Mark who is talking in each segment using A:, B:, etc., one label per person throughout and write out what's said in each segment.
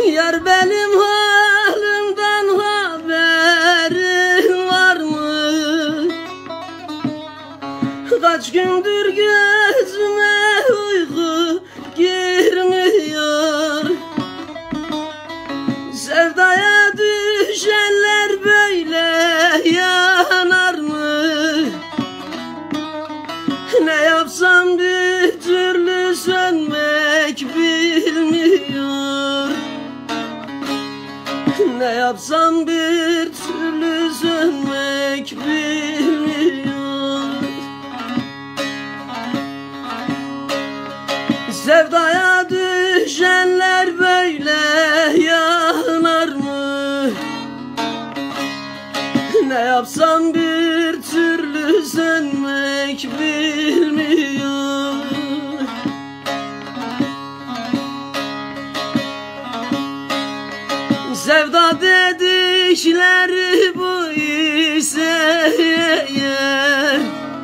A: Yar benim halimden haberin var mı? Kaç gündür gözüme uyku girmiyor. Sevdaya düşenler böyle yanar mı? Ne yapsam bir türlü sönmek bilmiyor. Ne yapsam bir türlü sönmek bilmiyor. Sevdaya düşenler böyle yanar mı? Ne yapsam bir türlü sönmek bilmiyor. Sevda dedikleri bu ise eğer,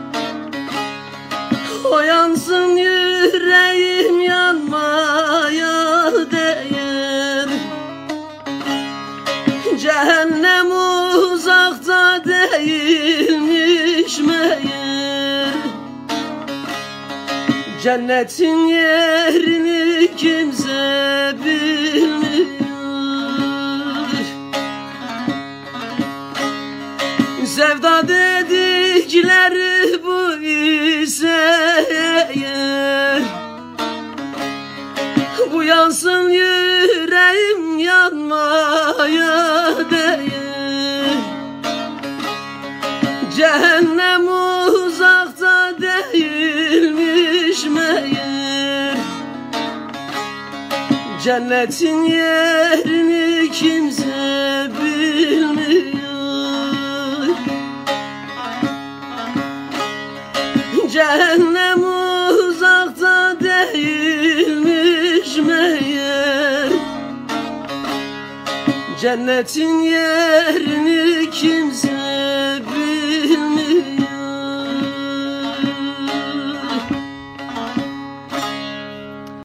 A: o yansın yüreğim yanmaya değer. Cehennem uzakta değilmiş meğer. Cennetin yerini kimse bilmiyor. Sevda dedikleri bu ise eğer, bu yansın yüreğim yanmaya değer. Cehennem uzakta değilmiş meğer. Cennetin yerini kimse bilmiyor. Cehennem uzakta değilmiş meğer. Cennetin yerini kimse